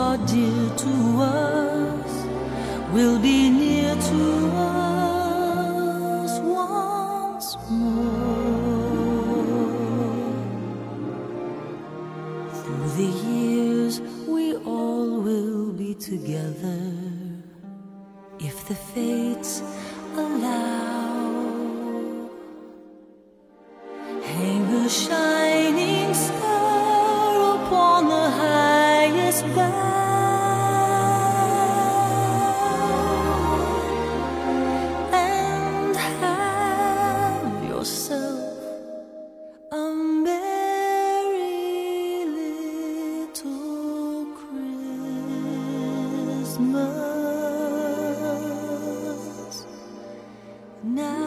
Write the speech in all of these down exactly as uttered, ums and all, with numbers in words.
are dear to us will be near to us once more. Through the years we all will be together if the fates allow. Hang a shining star upon the highest bough and have yourself a merry little Christmas now.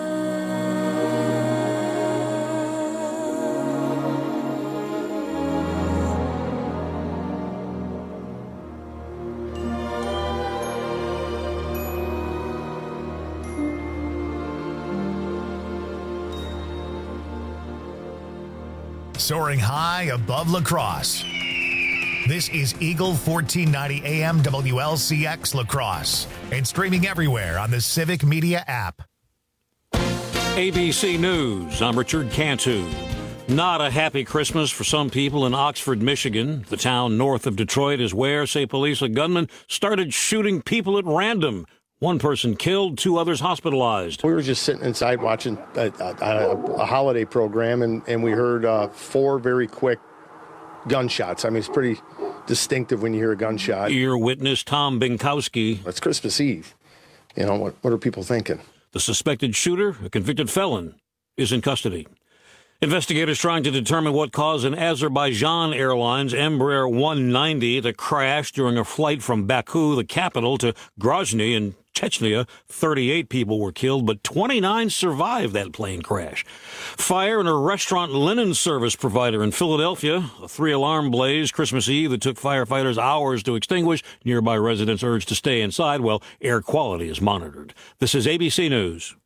Soaring high above La Crosse. This is Eagle fourteen ninety A M W L C X La Crosse and streaming everywhere on the Civic Media app. A B C News, I'm Richard Cantu. Not a happy Christmas for some people in Oxford, Michigan. The town north of Detroit is where, say police, a gunman started shooting people at random. One person killed, two others hospitalized. We were just sitting inside watching a, a, a holiday program, and, and we heard uh, four very quick gunshots. I mean, it's pretty distinctive when you hear a gunshot. Ear witness Tom Binkowski. It's Christmas Eve. You know, what, what are people thinking? The suspected shooter, a convicted felon, is in custody. Investigators trying to determine what caused an Azerbaijan Airlines Embraer one ninety to crash during a flight from Baku, the capital, to Grozny in Chechnya. thirty-eight people were killed, but twenty-nine survived that plane crash. Fire in a restaurant linen service provider in Philadelphia. A three-alarm blaze Christmas Eve that took firefighters hours to extinguish. Nearby residents urged to stay inside while air quality is monitored. This is A B C News.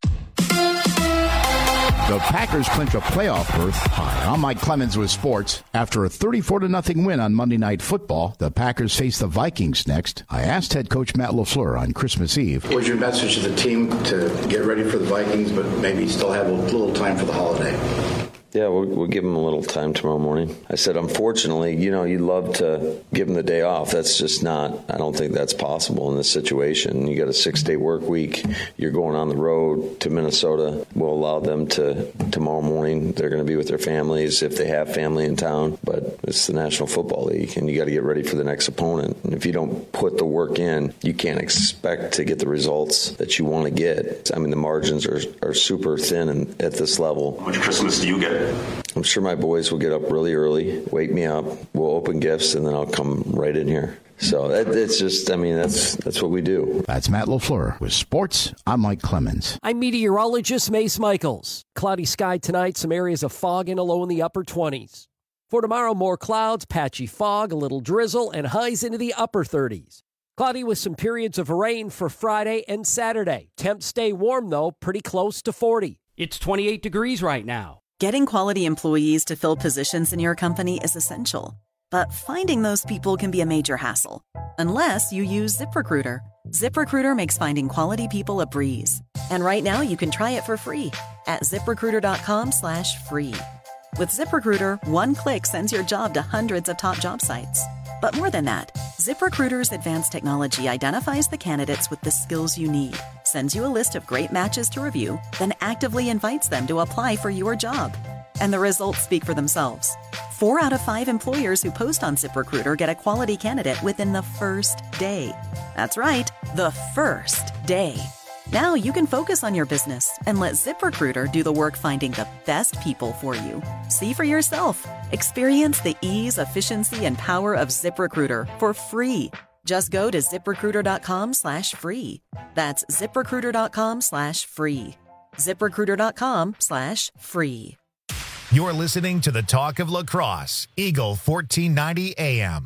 The Packers clinch a playoff berth. Hi, I'm Mike Clemens with sports. After a thirty-four to nothing win on Monday Night Football, the Packers face the Vikings next. I asked head coach Matt LaFleur on Christmas Eve. What was your message to the team to get ready for the Vikings, but maybe still have a little time for the holiday? Yeah, we'll, we'll give them a little time tomorrow morning. I said, unfortunately, you know, you'd love to give them the day off. That's just not, I don't think that's possible in this situation. You got a six-day work week. You're going on the road to Minnesota. We'll allow them to, tomorrow morning, they're going to be with their families if they have family in town. But it's the National Football League, and you got to get ready for the next opponent. And if you don't put the work in, you can't expect to get the results that you want to get. I mean, the margins are, are super thin and at this level. How much Christmas do you get? I'm sure my boys will get up really early, wake me up, we'll open gifts, and then I'll come right in here. So that, it's just, I mean, that's that's what we do. That's Matt LaFleur with sports. I'm Mike Clemens. I'm meteorologist Mace Michaels. Cloudy sky tonight, some areas of fog and a low in the upper twenties. For tomorrow, more clouds, patchy fog, a little drizzle, and highs into the upper thirties. Cloudy with some periods of rain for Friday and Saturday. Temps stay warm, though, pretty close to forty. It's twenty-eight degrees right now. Getting quality employees to fill positions in your company is essential. But finding those people can be a major hassle. Unless you use ZipRecruiter. ZipRecruiter makes finding quality people a breeze. And right now you can try it for free at ZipRecruiter.com slash free. With ZipRecruiter, one click sends your job to hundreds of top job sites. But more than that, ZipRecruiter's advanced technology identifies the candidates with the skills you need, sends you a list of great matches to review, then actively invites them to apply for your job. And the results speak for themselves. Four out of five employers who post on ZipRecruiter get a quality candidate within the first day. That's right, the first day. Now you can focus on your business and let ZipRecruiter do the work finding the best people for you. See for yourself. Experience the ease, efficiency, and power of ZipRecruiter for free. Just go to ZipRecruiter.com slash free. That's ZipRecruiter.com slash free. ZipRecruiter.com slash free. You're listening to the Talk of La Crosse, Eagle fourteen ninety A M.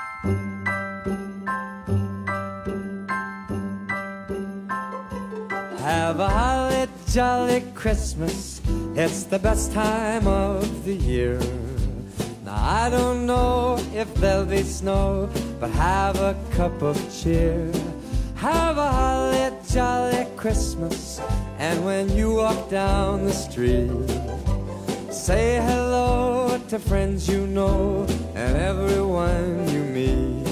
Have a holly jolly Christmas. It's the best time of the year. Now I don't know if there'll be snow, but have a cup of cheer. Have a holly jolly Christmas, and when you walk down the street, say hello to friends you know and everyone you meet.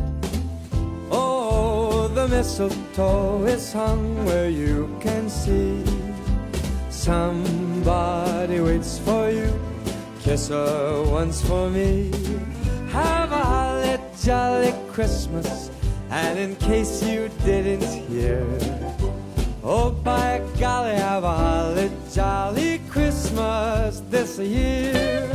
Oh, the mistletoe is hung where you can see. Somebody waits for you, kiss her once for me. Have a holly jolly Christmas, and in case you didn't hear, oh by golly, have a holly jolly Christmas this year.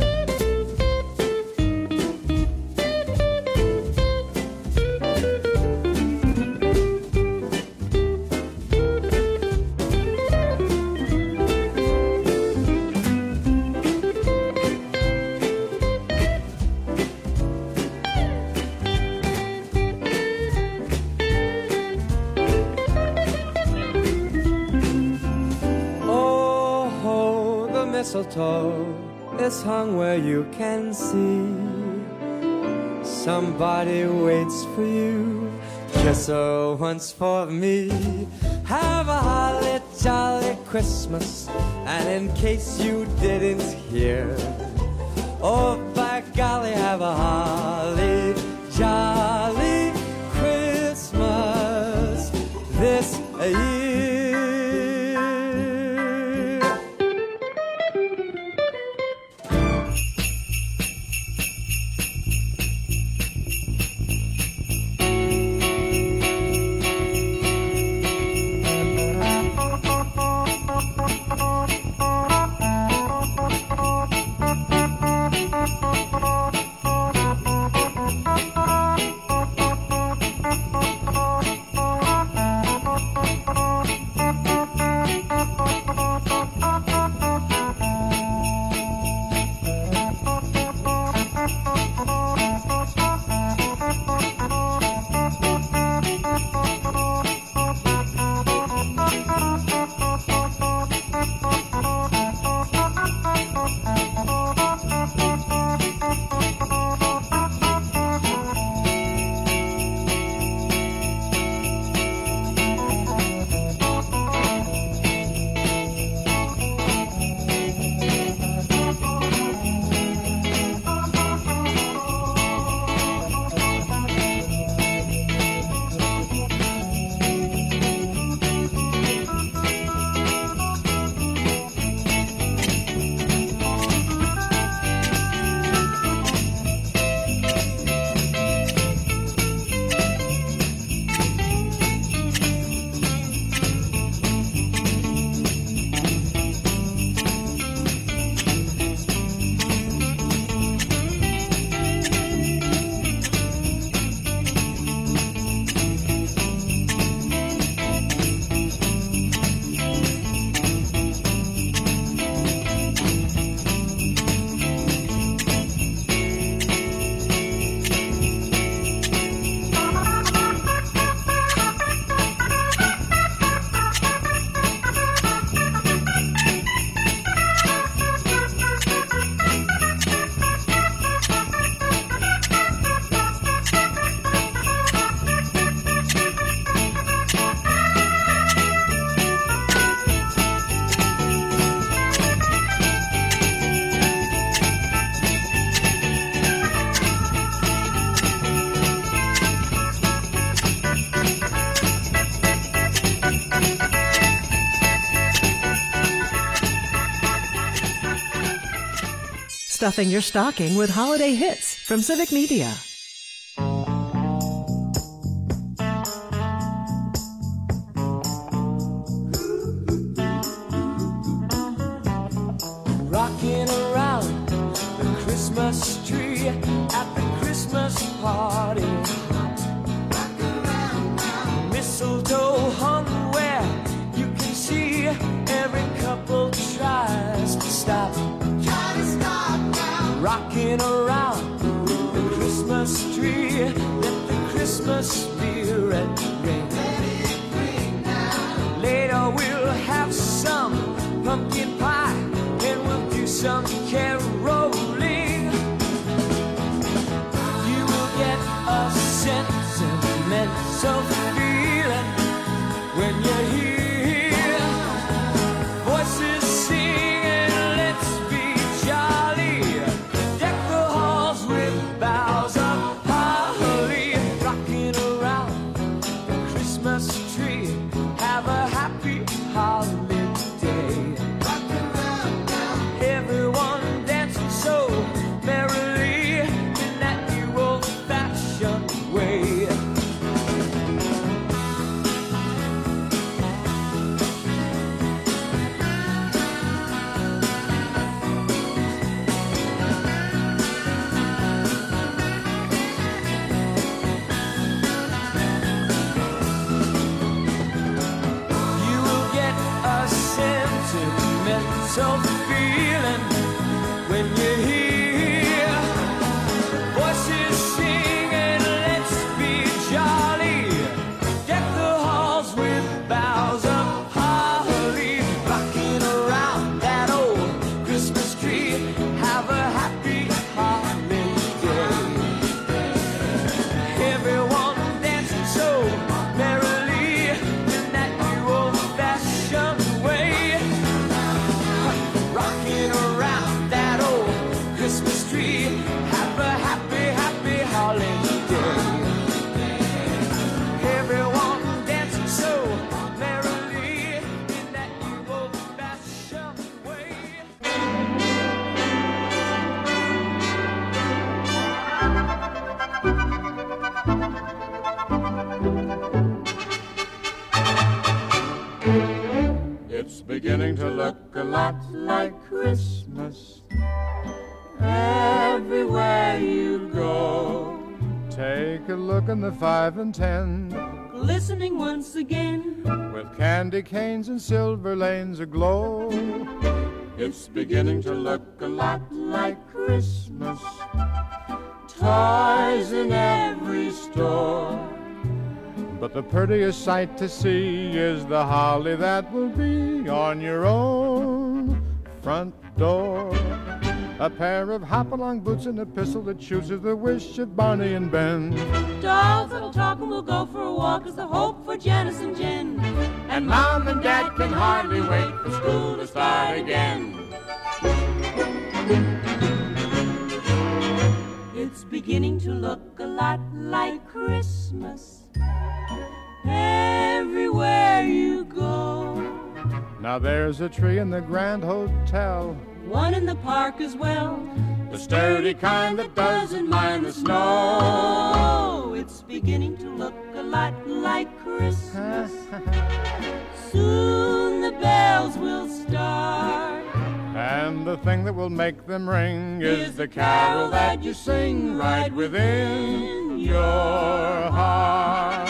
Mistletoe is hung where you can see. Somebody waits for you, kiss her once for me. Have a holly jolly Christmas, and in case you didn't hear, oh by golly, have a holly jolly Christmas this year. Stuffing your stocking with holiday hits from Civic Media. Rocking around the Christmas tree at the Christmas party. Mistletoe hung where you can see. Every couple tries to stop. Try to stop now. Rocking around the Christmas tree. Let the Christmas spirit ring. Let it ring now. Later we'll have some pumpkin pie and we'll do some caroling. So the feeling when you hear voices singing, let's be jolly. Deck the halls with boughs of holly, rocking around that old Christmas tree. Have a happy holiday. Everyone dancing so merrily in that new old-fashioned way, rocking around that old Christmas tree. Have a happy, happy holiday. Everyone dancing so merrily in that new old-fashioned way. It's beginning to look a lot like Christmas everywhere you go. Take a look in the five and ten, Glistening once again. with candy canes and silver lanes aglow. It's beginning to look a lot like Christmas. Toys in every store. But the prettiest sight to see is the holly that will be on your own front door. A pair of hop-along boots and a pistol that chooses the wish of Barney and Ben. Dolls that'll talk and we'll go for a walk is the hope for Janice and Jen. And Mom and Dad can hardly wait for school to start again. It's beginning to look a lot like Christmas everywhere you go. Now there's a tree in the Grand Hotel, One in the park as well, the sturdy kind that doesn't mind the snow. Oh, it's beginning to look a lot like Christmas. Soon the bells will start. And the thing that will make them ring is the carol that you sing right within your heart.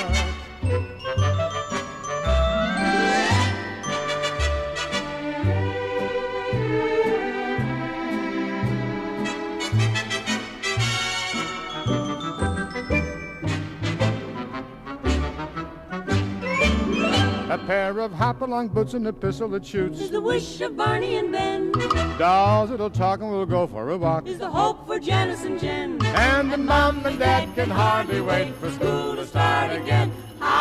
A pair of hop-along boots and a pistol that shoots Is the wish of Barney and Ben. dolls that'll talk and we'll go for a walk. Is the hope for Janice and Jen. And the Mom and Dad can hardly wait for school to start again.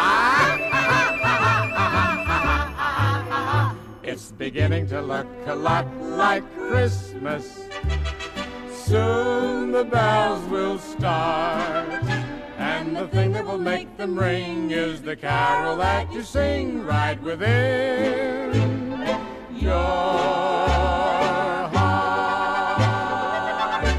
It's beginning to look a lot like Christmas. Soon the bells will start. And the thing that will make them ring is the carol that you sing right within your heart.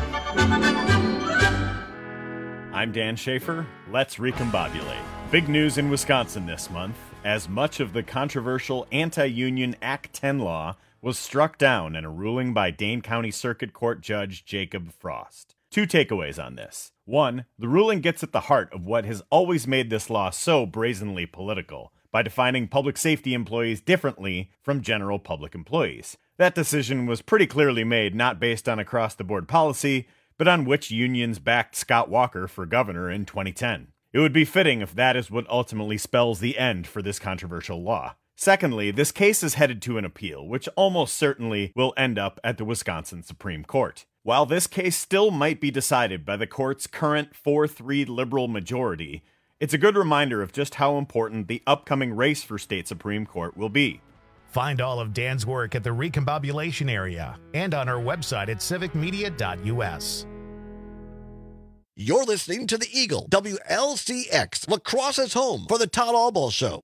I'm Dan Schaefer. Let's recombobulate. Big news in Wisconsin this month, as much of the controversial anti-union Act ten law was struck down in a ruling by Dane County Circuit Court Judge Jacob Frost. Two takeaways on this. One, the ruling gets at the heart of what has always made this law so brazenly political, by defining public safety employees differently from general public employees. That decision was pretty clearly made not based on across-the-board policy, but on which unions backed Scott Walker for governor in twenty ten. It would be fitting if that is what ultimately spells the end for this controversial law. Secondly, this case is headed to an appeal, which almost certainly will end up at the Wisconsin Supreme Court. While this case still might be decided by the court's current four three liberal majority, it's a good reminder of just how important the upcoming race for state Supreme Court will be. Find all of Dan's work at the Recombobulation area and on our website at civic media dot u s. You're listening to the Eagle, W L C X, La Crosse's home for the Todd Albaugh Show.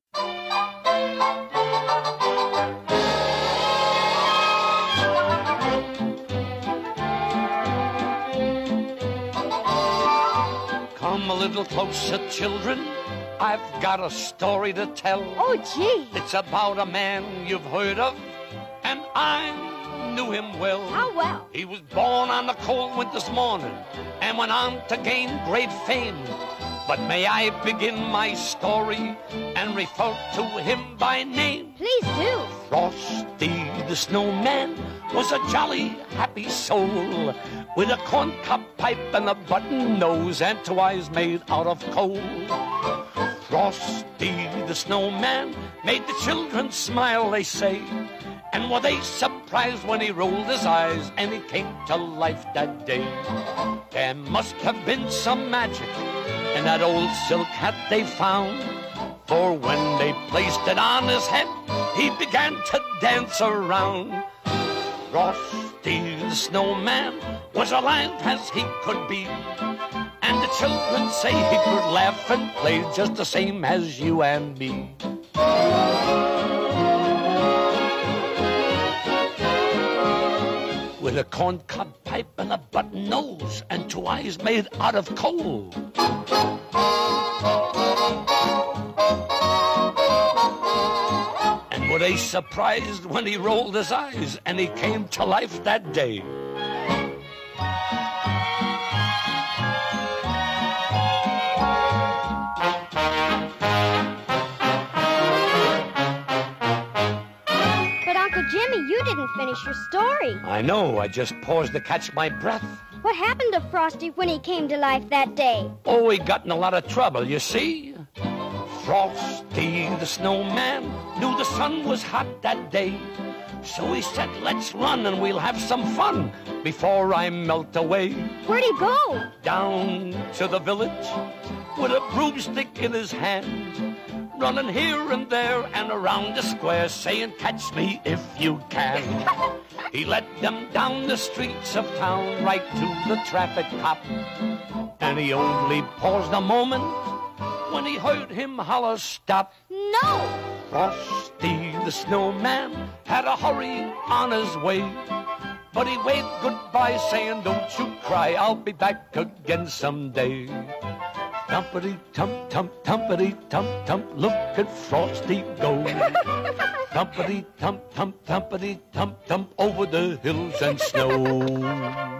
Come a little closer, children. I've got a story to tell. Oh, gee. It's about a man you've heard of, and I knew him well. How well? He was born on a cold winter's morning and went on to gain great fame. But may I begin my story and refer to him by name? Please do. Frosty the Snowman was a jolly, happy soul with a corncob pipe and a button nose and two eyes made out of coal. Frosty the Snowman made the children smile, they say, and were they surprised when he rolled his eyes and he came to life that day. There must have been some magic in that old silk hat they found, for when they placed it on his head, he began to dance around. Frosty the Snowman was alive as he could be, and the children say he could laugh and play just the same as you and me. With a corncob pipe and a button nose and two eyes made out of coal. And were they surprised when he rolled his eyes and he came to life that day? Jimmy, you didn't finish your story. I know, I just paused to catch my breath. What happened to Frosty when he came to life that day? Oh, he got in a lot of trouble, you see. Frosty the Snowman knew the sun was hot that day, so he said, let's run and we'll have some fun before I melt away. Where'd he go? Down to the village with a broomstick in his hand, running here and there and around the square, saying, catch me if you can. He led them down the streets of town, right to the traffic cop, and he only paused a moment when he heard him holler, stop. No! Frosty the Snowman had a hurry on his way, but he waved goodbye, saying, don't you cry, I'll be back again someday. Tumpity tump tump tumpity tump tump, look at Frosty go. Tumpity tump tump tumpity tump tump over the hills and snow.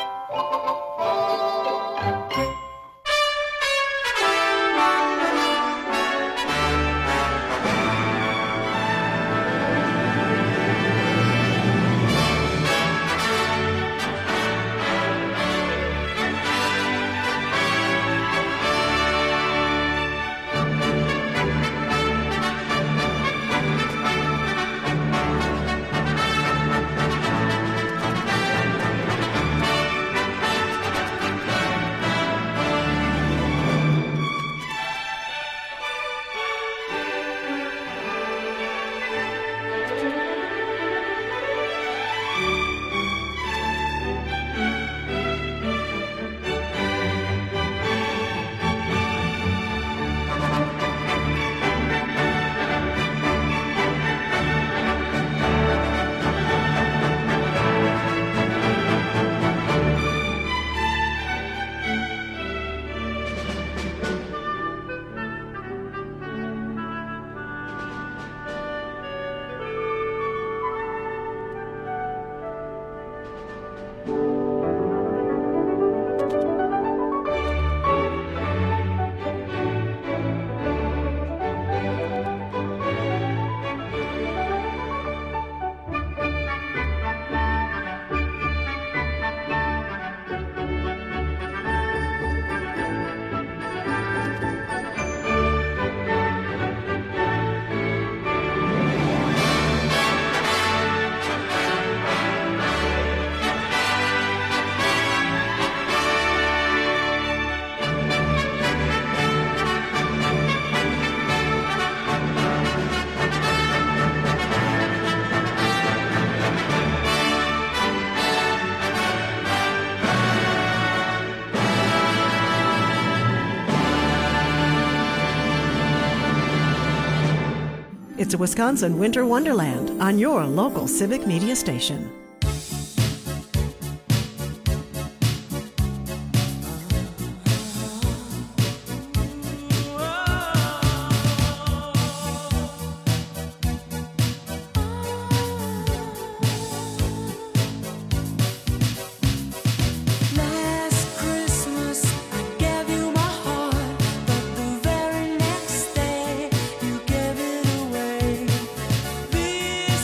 It's a Wisconsin winter wonderland on your local civic media station. This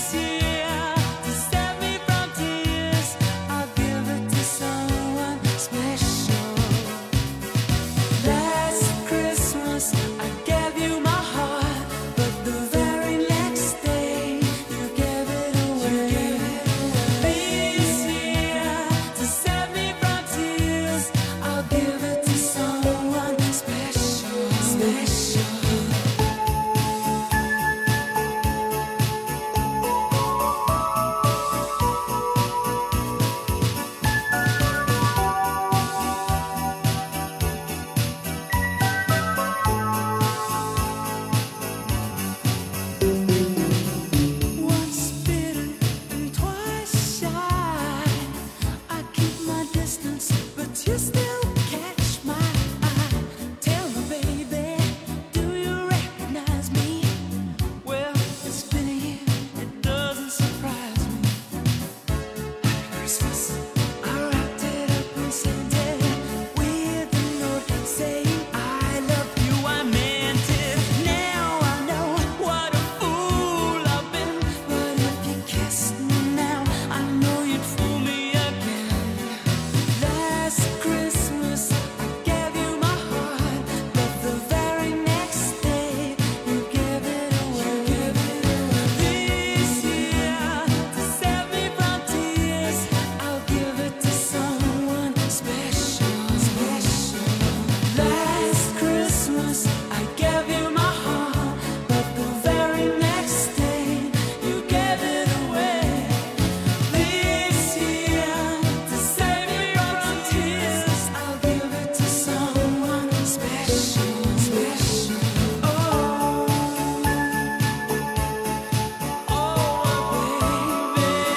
Christmas, I gave you my heart, but the very next day you gave it away. This year, to save me from tears, I'll give it to someone special, special. Oh, oh,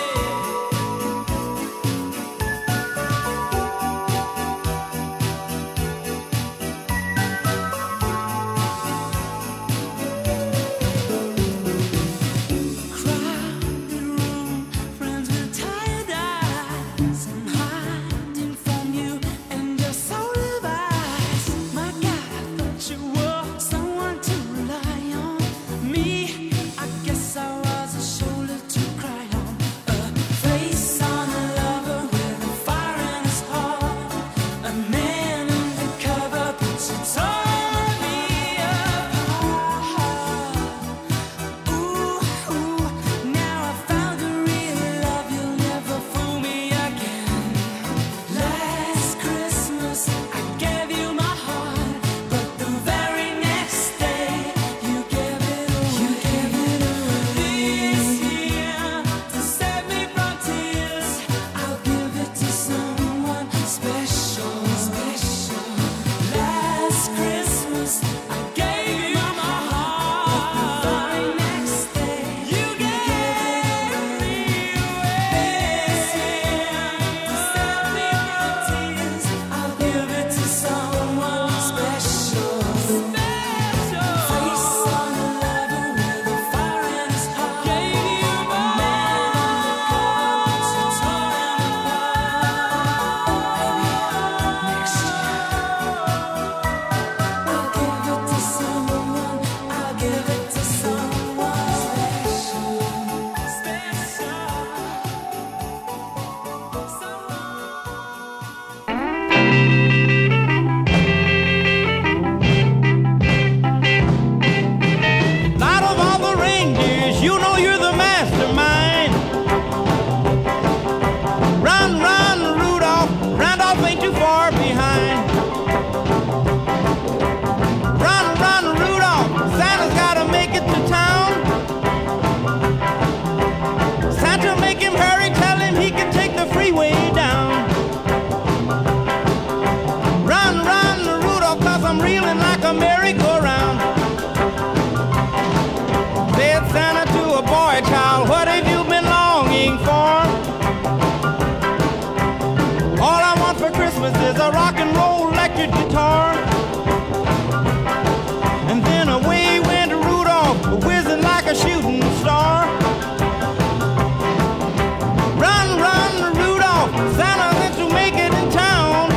crowded room, friends with tired eyes. I'm hiding from you and your soul of eyes. My God, I thought you were someone to rely on. Me, I guess I was a shoulder to cry on. A face on a lover with a fire in his heart. A man undercover, but you tore me apart. Ooh, ooh, now I found a real love, you'll never fool me again. Last Christmas, I gave you my heart, but the very next day, you gave it away. You gave it away. This year, to save me from tears, I'll give it to someone special, special. Last Christmas, I gave you my heart, but the very next day, you gave me away. This year, to save me from tears, I'll give it to someone special, special. Face on a lover with a fire in his heart. Gave you my man undercover, but you tore him apart. Maybe next year, I'll give it to someone. I'll give it to someone special, Out of all the reindeers, you know you're the mastermind. Run, run, Rudolph. Randolph ain't too far behind. Run, run, Rudolph. Santa's gotta make it to town. Santa, make him hurry. Tell him he can take the freeway down. Run, run, Rudolph, 'cause I'm reeling like a merry-go-round. Said Santa to a boy child, what have you been longing for? All I want for Christmas is a rock and roll electric guitar. And then away went Rudolph, whizzing like a shooting star. Run, run, Rudolph, Santa meant to make it in town.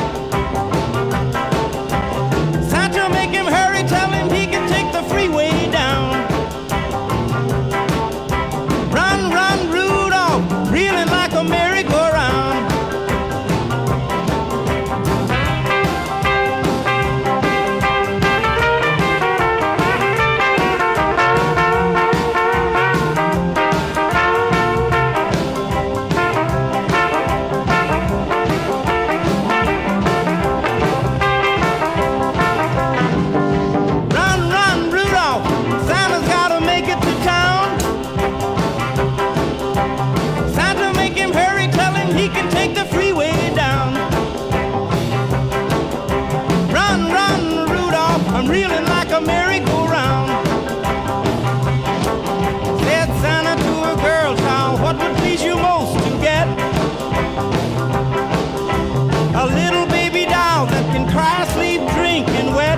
Santa, make him hurry, tell him he can take the freeway down. Run, run, Rudolph, reeling like a merry-go-round. Run, run, Rudolph, Santa's gotta make it to town. Santa, make him hurry, tell him he can take the freeway down. Run, run, Rudolph, I'm reeling like a merry-go-round. Said Santa to a girl child, what would please you most to get? A little baby doll that can cry, sleep, drink, and wet.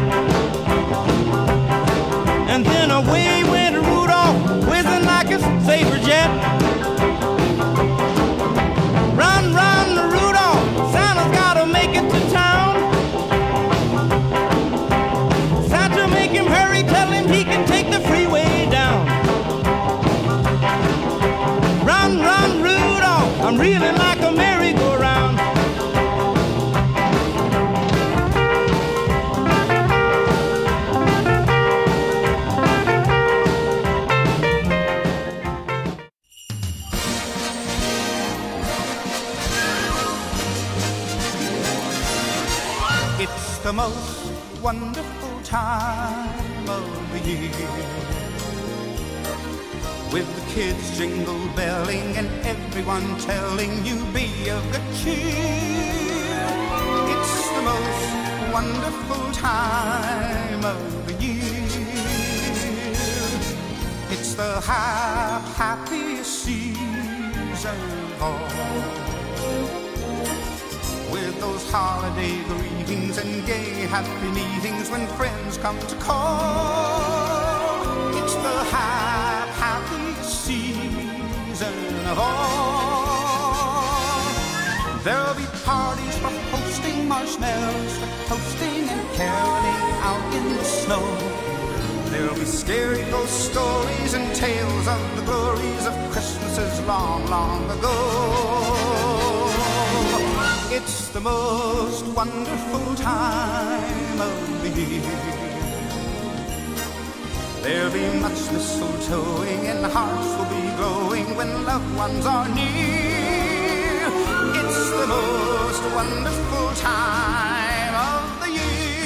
And then away went Rudolph, whizzing like a saber jet. Run, run, Rudolph, Santa's gotta make it to town. Santa, make him hurry, tell him he can take the freeway down. Run, run, Rudolph, I'm reeling like a merry-go-round. It's the most wonderful time of the year. With the kids jingle belling and everyone telling you be of good cheer. It's the most wonderful time of the year. It's the ha- happiest season of all. With those holiday greetings and gay happy meetings when friends come to call. It's the ha- happiest season of all. There'll be parties for hosting, marshmallows for toasting, and caroling out in the snow. There'll be scary ghost stories and tales of the glories of Christmases long, long ago. It's the most wonderful time of the year. There'll be much mistletoeing and hearts will be glowing when loved ones are near. It's the most wonderful time of the year.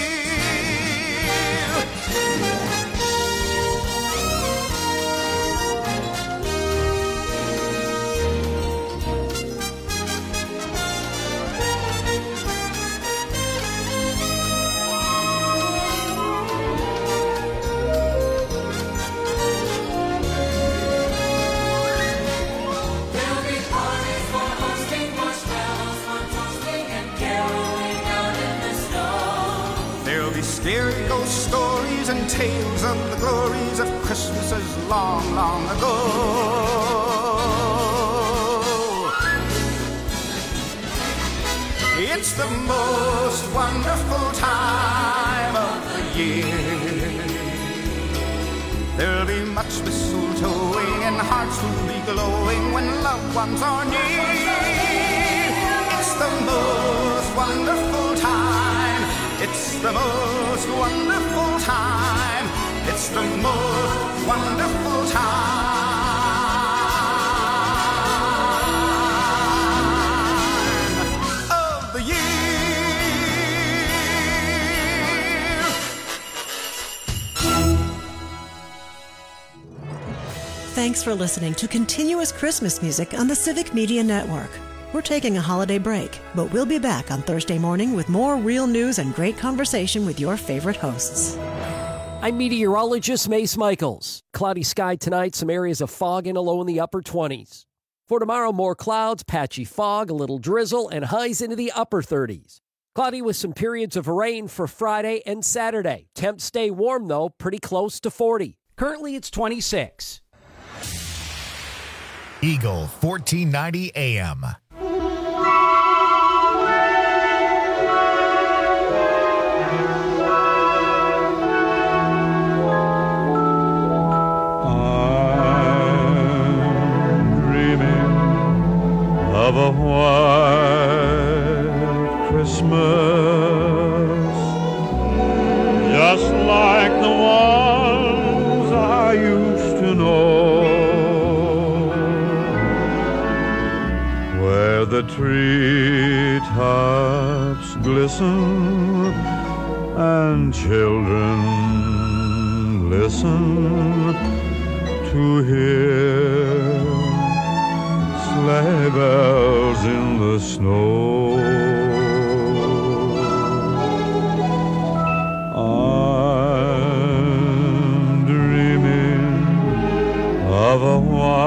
Scary ghost stories and tales of the glories of Christmases long, long ago. It's the most wonderful time of the year. There'll be much mistletoeing and hearts will be glowing when loved ones are near. It's the most wonderful time. It's the most wonderful time. It's the most wonderful time of the year. Thanks for listening to Continuous Christmas Music on the Civic Media Network. We're taking a holiday break, but we'll be back on Thursday morning with more real news and great conversation with your favorite hosts. I'm meteorologist Mace Michaels. Cloudy sky tonight, some areas of fog and a low in the upper twenties. For tomorrow, more clouds, patchy fog, a little drizzle, and highs into the upper thirties. Cloudy with some periods of rain for Friday and Saturday. Temps stay warm, though, pretty close to forty. Currently, it's twenty-six. Eagle fourteen ninety A M. Of a white Christmas, just like the ones I used to know, where the treetops glisten and children listen to hear sleigh bells in the snow. I'm dreaming of a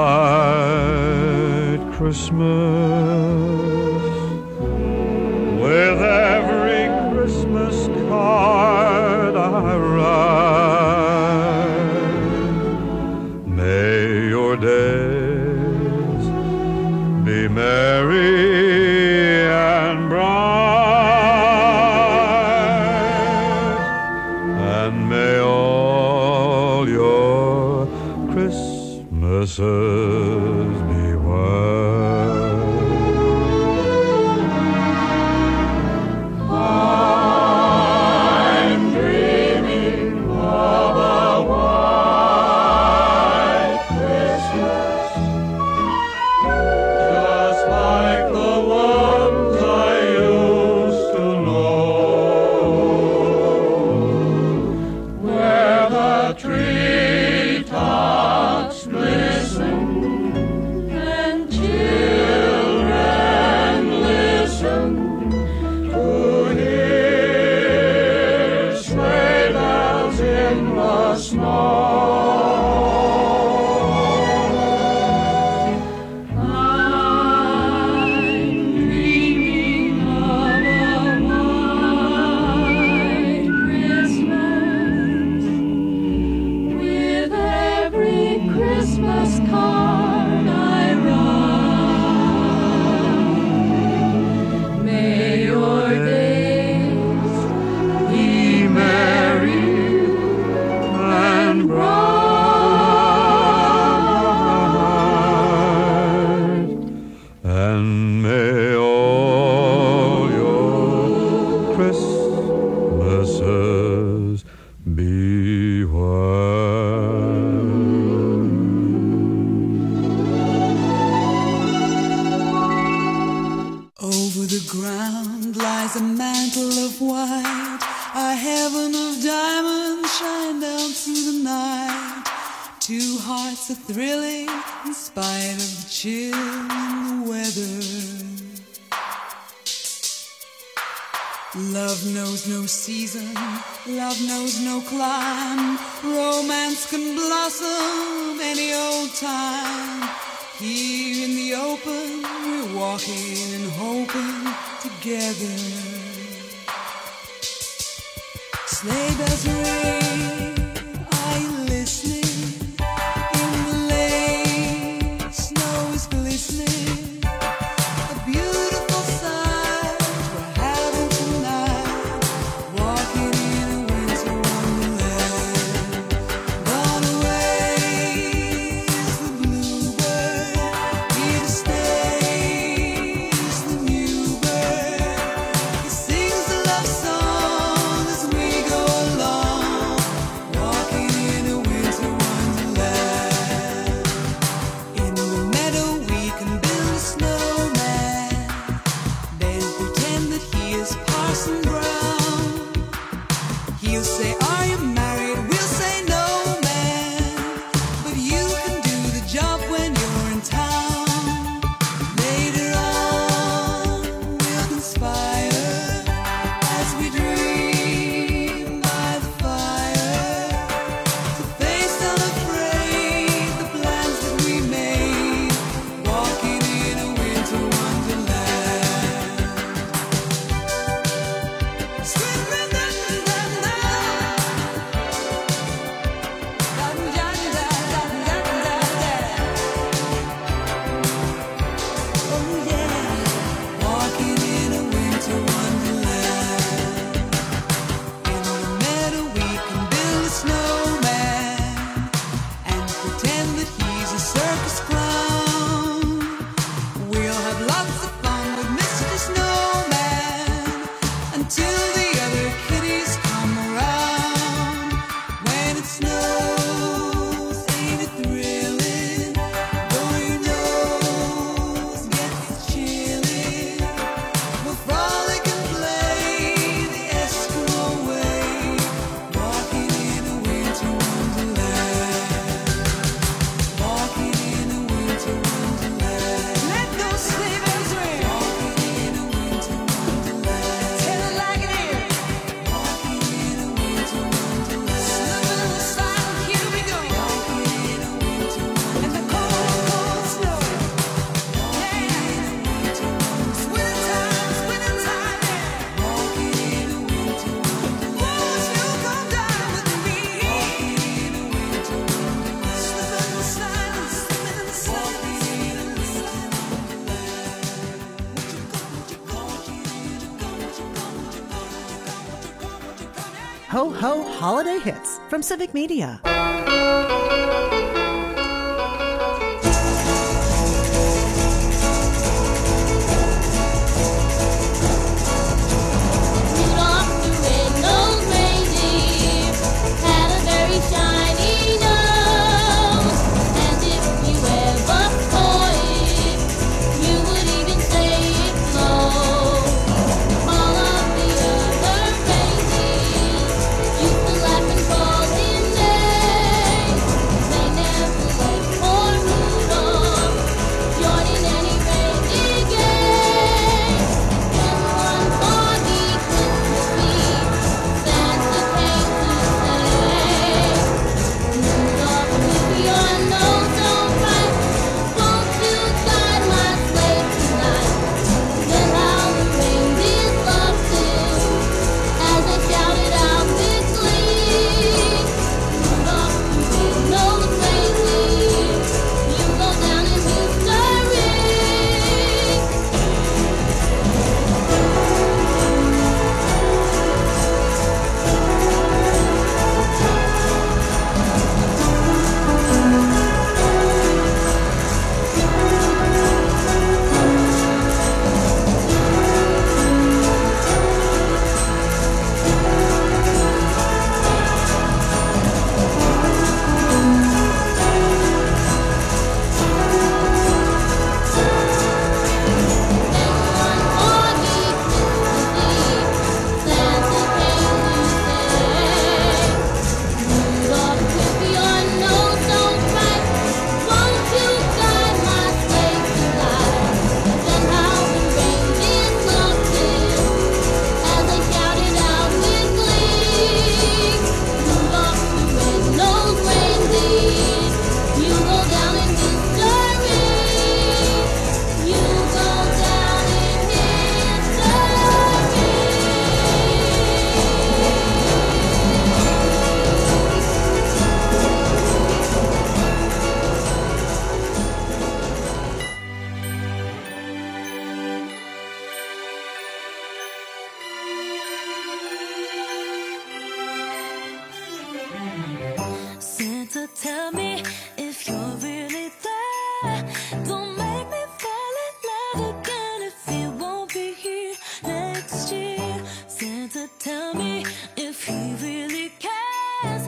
white Christmas, with every Christmas card I write. May your day be merry and bright, and may all your Christmases be white. I'm dreaming of a white Christmas, just like the ones I used to know, the treetops glisten, and children listen to hear sleigh bells in the snow. Thrilling in spite of the chill and the weather. Love knows no season, love knows no clime. Romance can blossom any old time. Here in the open, we're walking and hoping together. Sleigh bells ring, are you listening? Ho Ho Holiday Hits from Civic Media. Laugh and fall in there.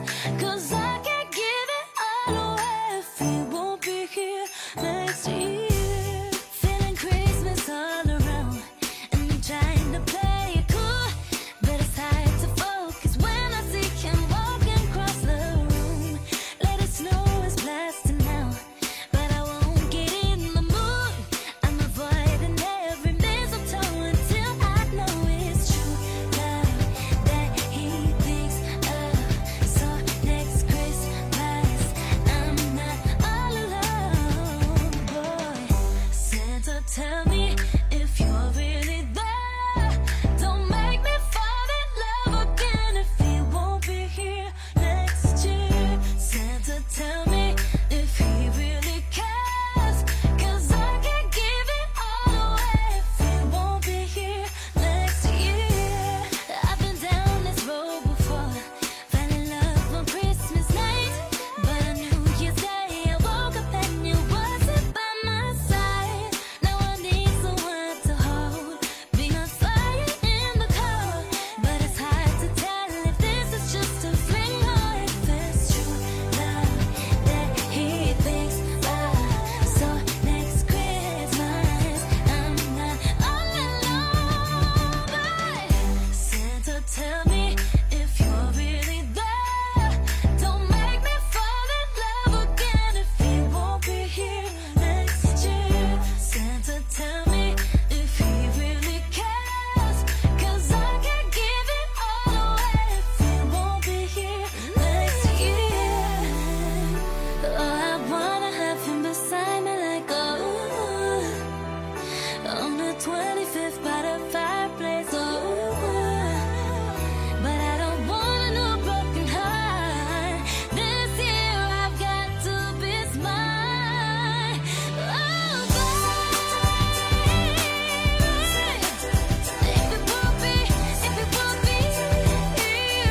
'cause I can't give it all away if we won't be here next year. Feeling Christmas all around, and me trying to play it cool, but it's hard to focus when I see him walking across the room. Let it snow is blasting now, but I won't get in the mood. I'm avoiding every mistletoe until I know it's true love that he thinks of. So next Christmas, I'm not all alone, boy. Santa, tell me if you're really there. Don't make me fall in love again if he won't be here next year. Santa, tell me if he really cares, 'cause I can't give it all away if he won't be here next year. I've been down this road before, fell in love on Christmas night, but on New Year's Day I woke up and you wasn't by my side. Now I need someone to hold, be my fire in the cold, but it's hard to tell if this is just a fling or if it's true love that he thinks of. So next Christmas, I'm not all alone, but Santa, tell me if you're really there. Don't make me fall in love again if he won't be here next year. Santa, tell me if he really cares, 'cause I can't give it all away if he won't be here next year. Oh, I wanna have him beside me like oh, on the twenty-fifth by the fireplace. Oh, but I don't want a new broken heart. This year I've got to be smart. Oh, baby, if it won't be, if it won't be here.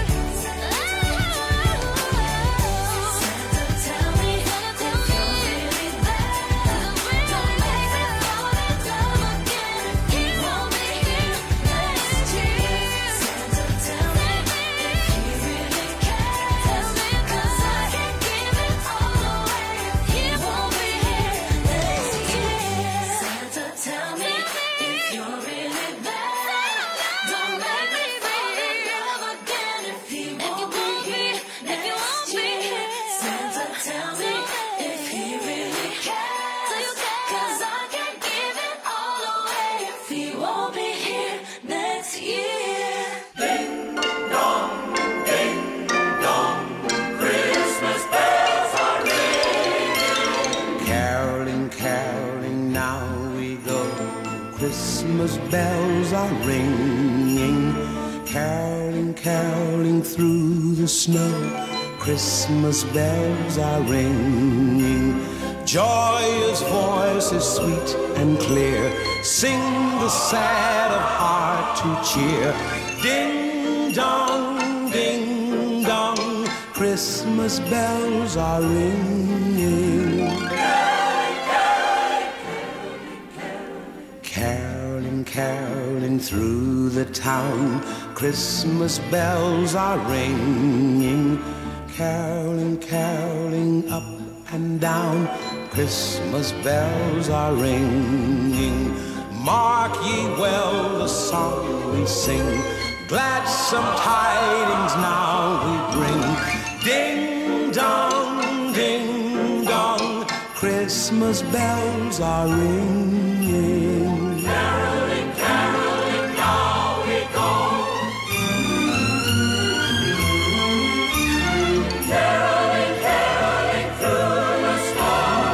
Oh, Santa, tell me if you're really there. Don't make me fall in love again if he won't be here next year. Santa, tell me if he really cares, 'cause I can't give it all away if he won't be here next year. Santa, tell me if you're really there. Don't make me fall in love again if he won't be here next year. Santa, tell me if he really cares, 'cause I can't give it all away if he won't be here next year. Ding dong, ding dong, Christmas bells are ringing. Caroling, caroling, now we go. Christmas bells are ringing. Caroling, caroling through the snow. Christmas bells are ringing. Joyous voices sweet and clear sing the sad of heart to cheer. Ding dong, ding dong, Christmas bells are ringing. Caroling, caroling through the town, Christmas bells are ringing. Caroling, caroling up and down, Christmas bells are ringing. Mark ye well the song we sing, gladsome tidings now we bring. Ding dong, ding dong, Christmas bells are ringing. Caroling, caroling, now we go. Caroling, caroling through the snow.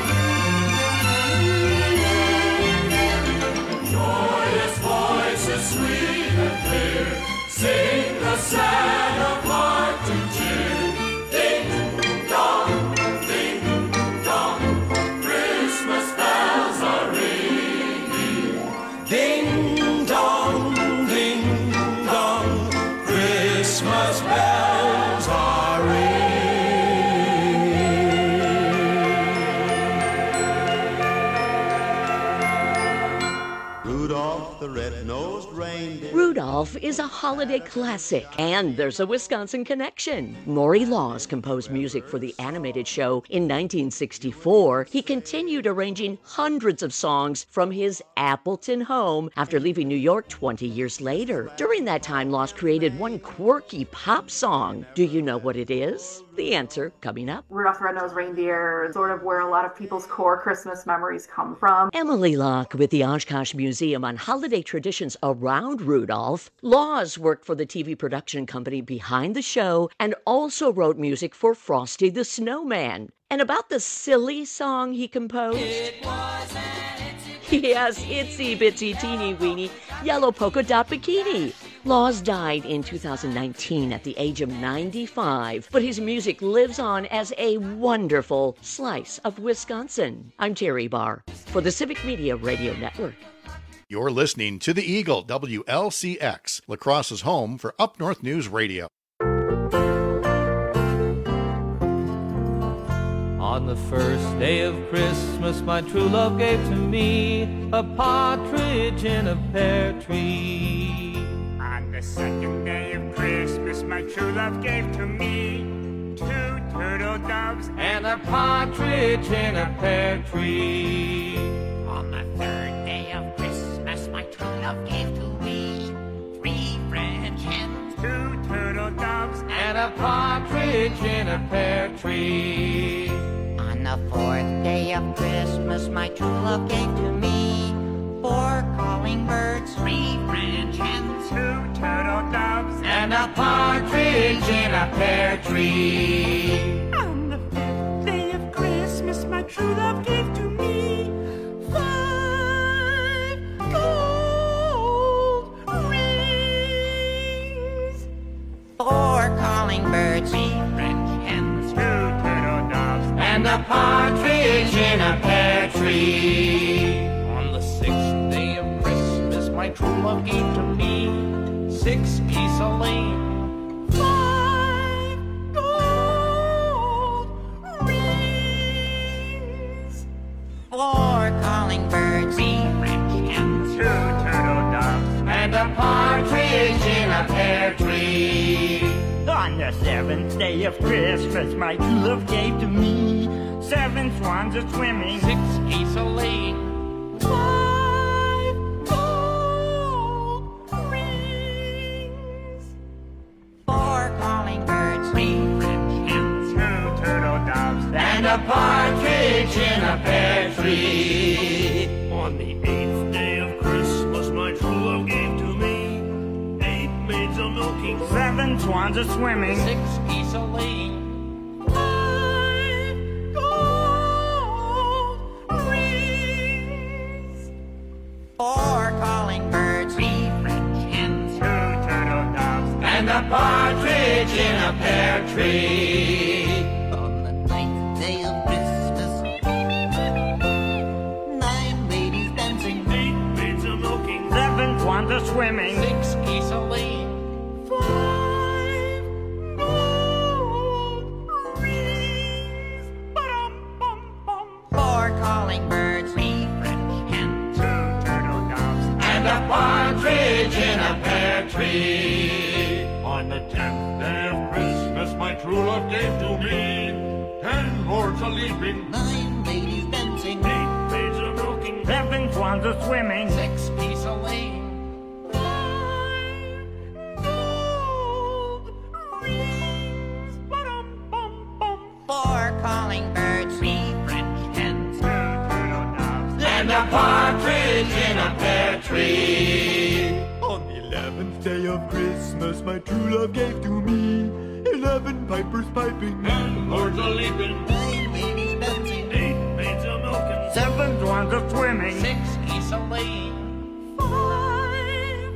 Joyous voices sweet and clear sing the sad of heart to cheer. Ding dong, ding dong, Christmas bells are ringing. Ding dong, ding dong, Christmas bells are Rudolph the red-nosed reindeer Rudolph is a holiday classic, and there's a Wisconsin connection. Maury Laws composed music for the animated show in nineteen sixty-four. He continued arranging hundreds of songs from his Appleton home after leaving New York twenty years later. During that time, Laws created one quirky pop song. Do you know what it is? The answer coming up. Rudolph the Red-Nosed Reindeer is sort of where a lot of people's core Christmas memories come from. Emily Locke with the Oshkosh Museum on holiday traditions around Rudolph. Laws worked for the T V production company behind the show and also wrote music for Frosty the Snowman. And about the silly song he composed? It was an itsy Yes, itsy bitsy teeny weeny yellow polka dot bikini. Laws died in two thousand nineteen at the age of ninety-five, but his music lives on as a wonderful slice of Wisconsin. I'm Terry Barr for the Civic Media Radio Network. You're listening to the Eagle, W L C X, La Crosse's home for Up North News Radio. On the first day of Christmas, my true love gave to me a partridge in a pear tree. On the second day of Christmas, my true love gave to me two turtle doves and a partridge in a pear tree. On the third day of Christmas, my true love gave to me three French hens, two turtle doves and a partridge in a pear tree. On the fourth day of Christmas, my true love gave to me four calling birds, three French hens, two turtle doves and a partridge in a pear tree. On the fifth day of Christmas, my true love gave to me five gold rings, four calling birds, three French hens, two turtle doves and a partridge in a pear tree. On the sixth day of Christmas, my true love gave to me six geese a laying, five gold rings, four calling birds, three French hens, two turtle doves and a partridge in a pear tree. On the seventh day of Christmas, my true love gave to me seven swans a swimming, six geese a laying, five gold rings, four calling birds, three French hens, two turtle doves and a partridge in a pear tree. On the eighth day of Christmas, my true love gave to me eight maids a milking, seven swans a swimming, six geese a laying, five gold rings, four calling birds, three French hens, two turtle doves and a partridge in a pear tree. On the ninth day of Christmas, nine ladies dancing, eight maids a milking, seven swans a swimming, six geese a laying, five gold rings, ba-dum-bum-bum, four calling birds, three French hens, two turtle doves and a partridge in a pear tree. On the tenth day of Christmas, my true love gave to me ten lords a leaping, nine ladies dancing, eight maids a milking, seven swans a swimming, six geese a laying, five gold rings, ba-dum-bum-bum, four calling birds, three French hens, two turtle doves and a partridge in a pear tree. On the eleventh day of Christmas, my true love gave to me eleven pipers piping, and lords a leaping, nine ladies dancing, eight maids a milking, seven swans a swimming, six geese a laying, five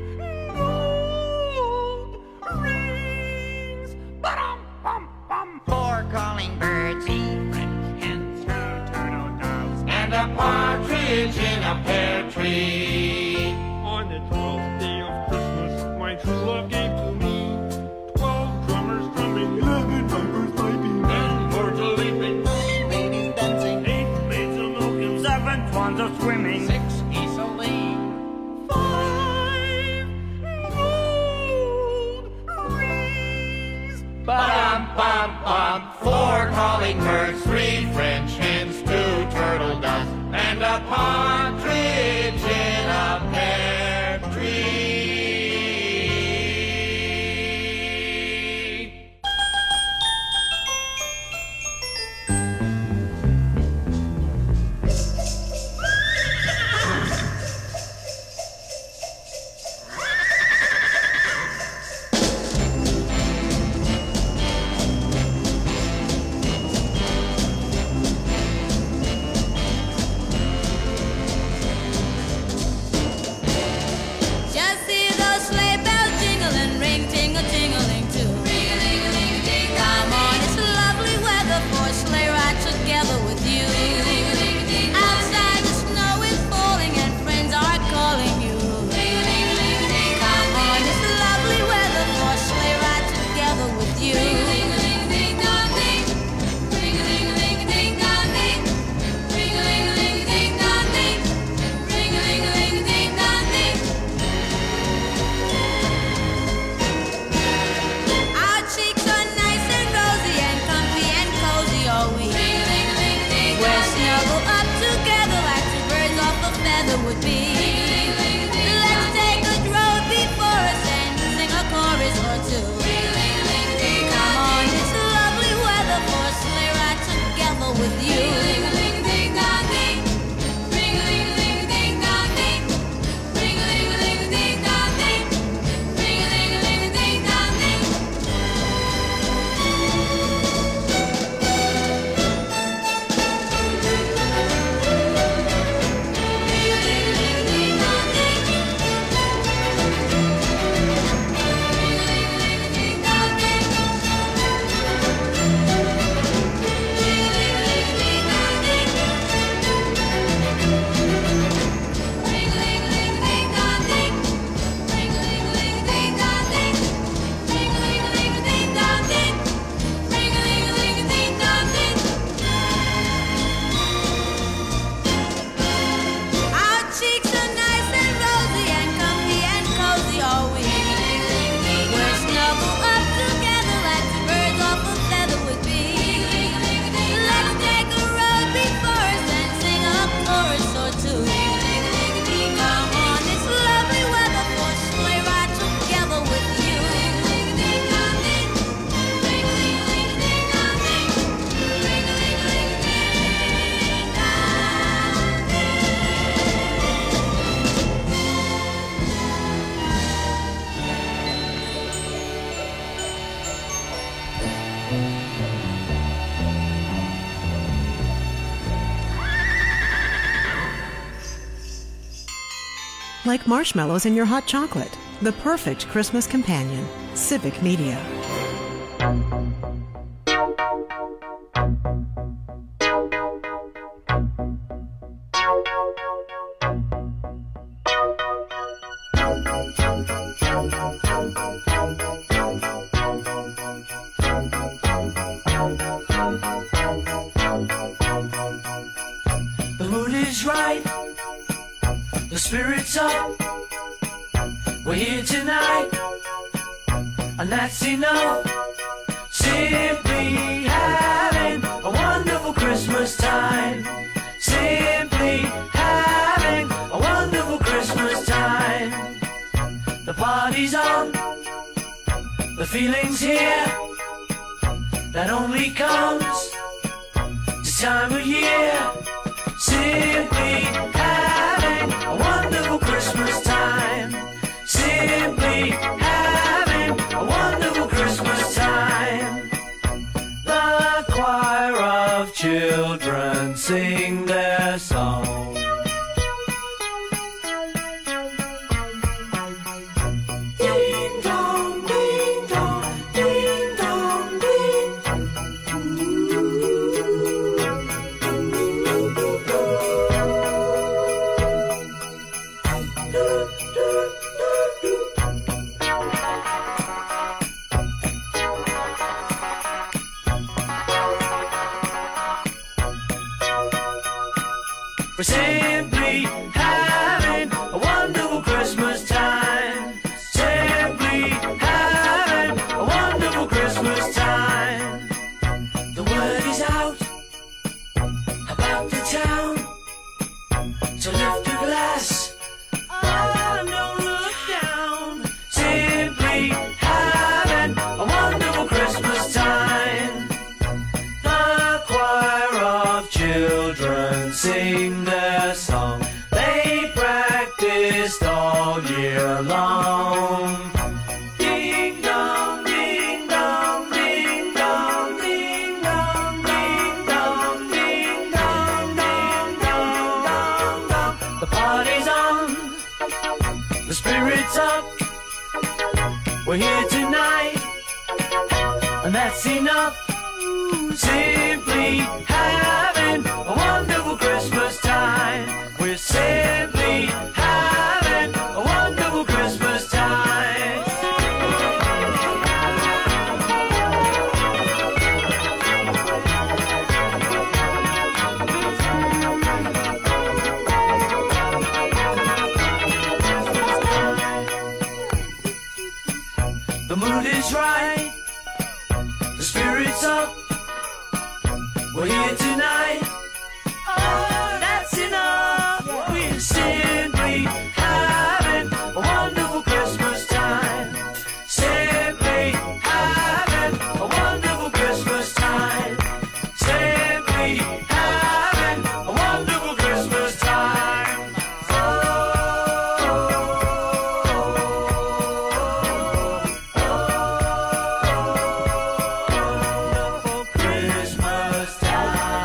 gold rings, ba-dum-bum-bum, four calling birds, three French hens, two turtle doves and a partridge in a pear tree. On the twelfth day of Christmas, my true love gave to me twelve drummers drumming, eleven pipers piping, and lords a leaping, nine ladies dancing, eight maids a milking, seven swans a swimming, six geese a laying, five gold up, four calling birds, three French hens, two turtle doves, and a partridge in a pear tree. Just see those sleigh bells jingling, ring, tingle, tingling too. Ring-a-ling-a-ling-ding. Come on, it's lovely weather for a sleigh ride together with you. Ring-a-ling-a-ling-ding. Outside the snow is falling and friends are calling you. Ring-a-ling-a-ling-ding. Come on, it's lovely weather for a sleigh ride together with you. Ring-a-ling-a-ling-ding-dong-ding. Ring-a-ling-a-ling-ding-dong-ding. Ring-a-ling-a-ling-ding-dong-ding. Ring-a-ling-a-ling-ding-dong-ding. Our cheeks are nice and rosy and comfy and cozy all week. We're snuggled up together like two birds off a feather would be. Let's take a road before us and sing a chorus or two. Come on, it's lovely weather for a sleigh ride together with you. Ring-a-ling-a-ling-ding-dong-ding. Ring-a-ling-a-ling-ding-dong-ding. Ring-a-ling-a-ling-ding-dong-ding. Ring-a-ling-a-ling-ding-dong-ding. Our cheeks are nice and rosy and comfy and cozy all week. We're snuggled up together like two birds off a feather would be. Let's take a road before us and sing a chorus or two. Come on, it's lovely weather for a sleigh ride together with you. Ring-a-ling-a-ling-ding. Ring-a-ling-a-ling-ding-dong-ding. Like marshmallows in your hot chocolate. The perfect Christmas companion. Civic Media. The mood is right, the spirit's up. We're here tonight, and that's enough. Simply having a wonderful Christmas time. Simply having a wonderful Christmas time. The party's on, the feeling's here. That only comes this time of year. Simply having a wonderful Christmas time. Simply having a wonderful Christmas time. The choir of children sing their song. Ding dong, ding dong, ding dong, ding. We're simply having a wonderful Christmas time. Simply having a wonderful Christmas time. sing their song they practiced all year long. Ding dong, ding dong, ding dong, ding dong, ding dong, ding dong, ding dong, dong, dong. The party's on, the spirit's up. We're here tonight, and that's enough. Simply having a wonderful Christmas time. We're simply having a wonderful Christmas time. The mood is right, the spirit's up. We're here tonight. Oh, that's enough. We're simply having a wonderful Christmas time. Simply having a wonderful Christmas time. Simply having a wonderful Christmas time. Wonderful Christmas time.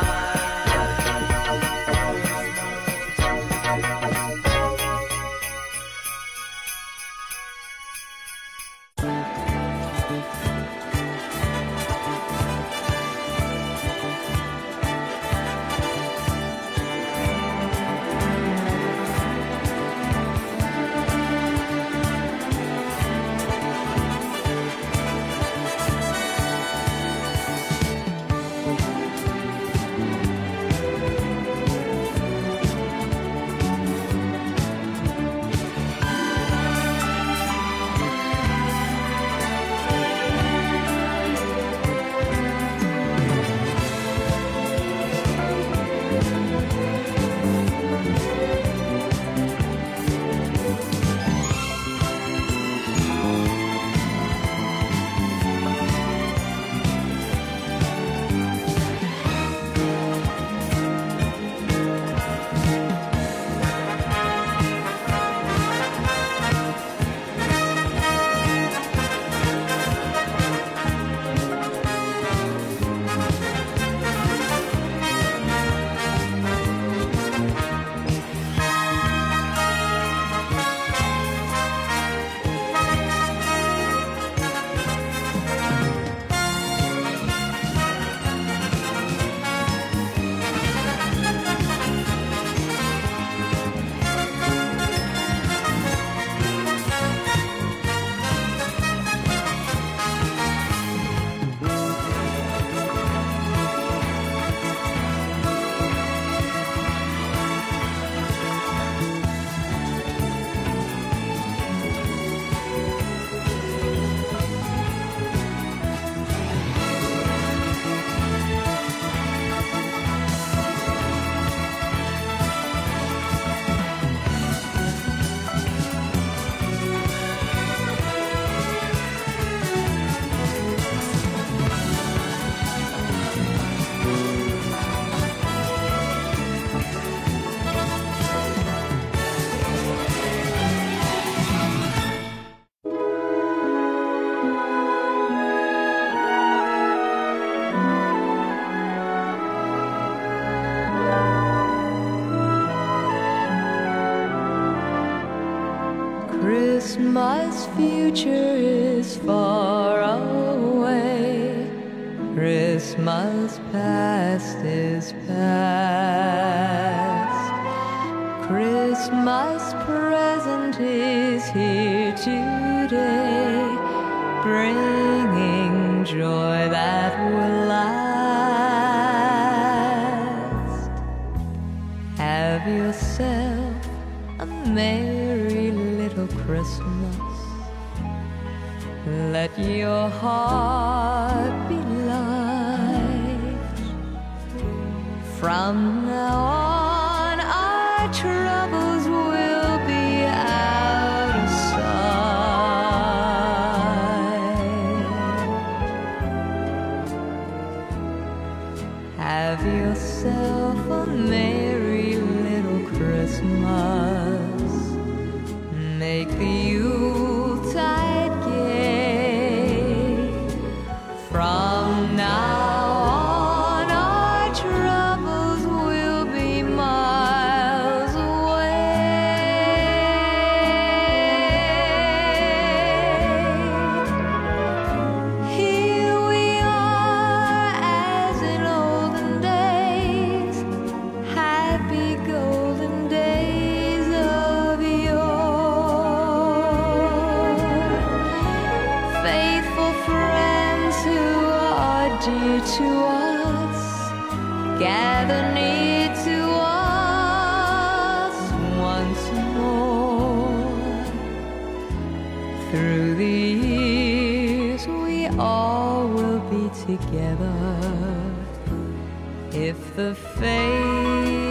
Christmas future is far away. Christmas past is past. Christmas present is here today, bringing joy that will last. Have yourself a merry little Christmas. Let your heart be light. From now on, our troubles will be out of sight. Have yourself a merry Christmas. Make the Yuletide gay. From now on, our troubles will be miles away. Here we are as in olden days, happy golden days of yore. Faithful friends who are dear to us, gather near to us once more. Through the years we all will be together, if the fates